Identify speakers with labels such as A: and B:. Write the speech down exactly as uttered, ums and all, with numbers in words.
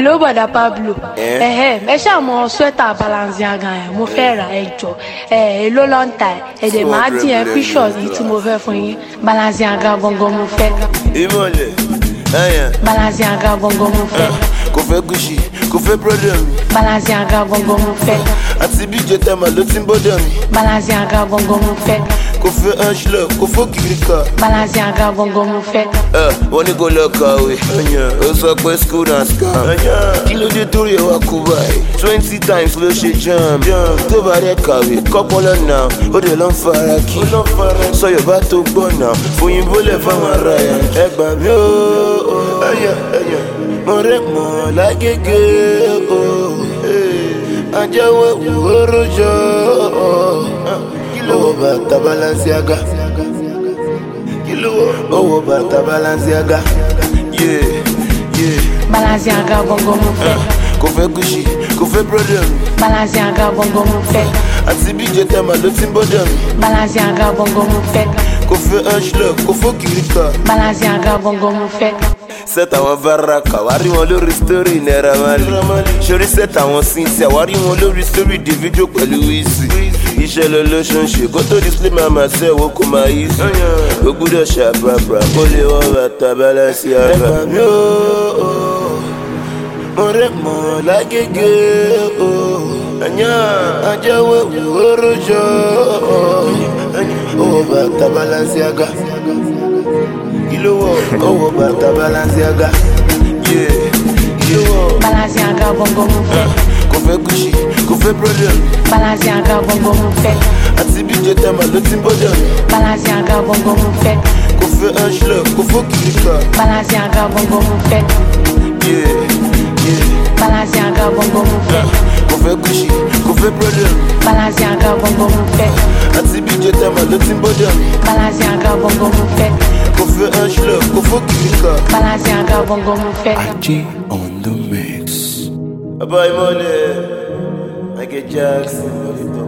A: Hello, Bada Pablo. Eh, eh, me chamo sweater Balenciaga. Mo fẹ́ ra ẹjọ́. Eh, èló ló ń tà. E de ma di e picture yìí tí mo fẹ́ fún yín. Balenciaga gongo mo fẹ́.
B: Imole. Eh.
A: Balenciaga gongo mo fẹ́.
B: Kò fẹ́ Gucci, kò fẹ́ problem.
A: Balenciaga gongo mo fẹ́.
B: Àti bí jẹta ma ló ti ń bọ́dọ̀ mi.
A: Balenciaga gongo mo fẹ́.
B: Kò fẹ́ Angela, kò fẹ́ Kirika.
A: Balenciaga gongo mo fẹ́.
B: Eh, wọ́n ní kò lọ kàwé. Ó sọ pé school and scam. Kí ló dé torí ẹ̀ wá kú báyìí? Twenty times ló ṣe jam. Tó bá rẹ̀ kàwé, kọ́pọ̀ lọ́nà. Ó dẹ̀ lọ́ ń fara kí. Sọ Yorùbá tó gbọ́ náà. Fòyìnbó lẹ̀ fáwọn ará yẹn. Ẹ gbà mí o. Mo rẹ̀ mọ̀ lágége o. Ajẹ́wé wúrú jọ. Owó bàtà Balenciaga. Owó bàtà Balenciaga. Yeah, yeah.
A: Balenciaga gongo mo fẹ́.
B: Kò fẹ́ Gucci, kò fẹ́ problem.
A: Balenciaga gongo mo fẹ́.
B: Àti bí jẹta ma ló ti ń bọ́dọ̀ mi.
A: Balenciaga gongo mo fẹ́.
B: Kò fẹ́ Angela, kò fẹ́ Kirika.
A: Balenciaga gongo mo fẹ́.
B: Set àwọn Baraka, wá rí wọn lórí story Naira Marley. Ṣorí set àwọn Cynthia, wá rí wọn lórí story Davido pẹ̀lú Wizzy. Iṣẹ́ lọ ló ṣe ń ṣe, kó tó display máa máa ṣe wo kó máa yí sí. Ó gbúdọ̀ ṣàbàbà, kó lè wọ́n bàtà Balenciaga. Ẹ gbà mí o, mo rẹ̀ mọ̀ lágége o. Ajẹ́wé wúrú jọ. Owó bàtà Balenciaga. Owó bàtà Balenciaga. Yeah, yeah.
A: Balenciaga gongo mo fẹ́.
B: Kò fẹ́ Gucci, kò fẹ́ problem.
A: Balenciaga gongo mo fẹ́.
B: Àti bí jẹta ma ló ti ń bọ́dọ̀ mi.
A: Balenciaga gongo mo fẹ́.
B: Kò fẹ́ Angela, kò fẹ́ Kirika.
A: Balenciaga gongo mo fẹ́.
B: Yeah, yeah.
A: Balenciaga gongo mo fẹ́.
B: Kò fẹ́ Gucci, kò fẹ́ problem.
A: Balenciaga gongo mo fẹ́.
B: Àti bí jẹta ma ló ti ń bọ́dọ̀ mi.
A: Balenciaga gongo mo fẹ́.
B: Kò fẹ́ Angela, kò fẹ́ Kirika.
A: Balenciaga gongo mo fẹ́.
C: Aji on the mix.
B: Baba Imole, Michael Jackson,